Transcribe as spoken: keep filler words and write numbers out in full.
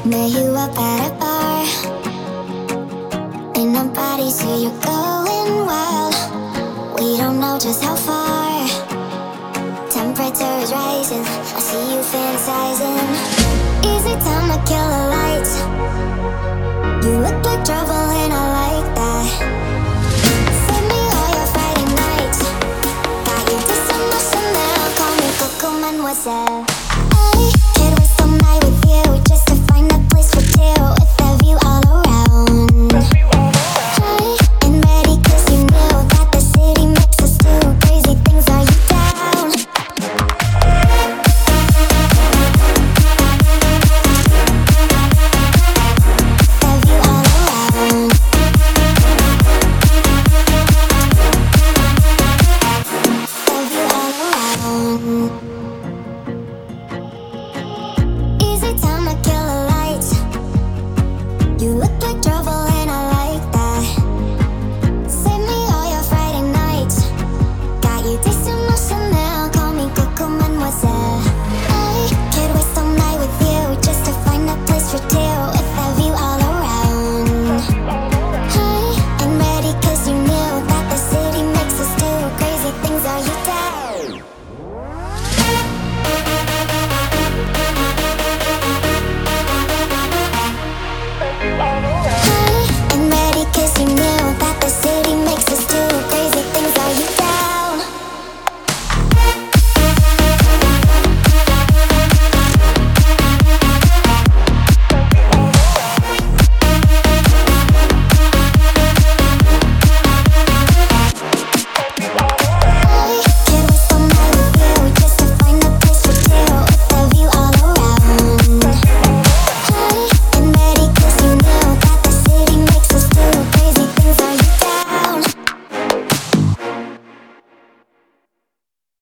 Met you up at a bar. Ain't nobody see you going wild. We don't know just how far. Temperature is rising, I see you fantasizing. Easy time to kill the lights. You look like trouble and I like that. Send me all your Friday nights. Got you this emotional, call me Coco Mademoiselle. I can't waste all night with you.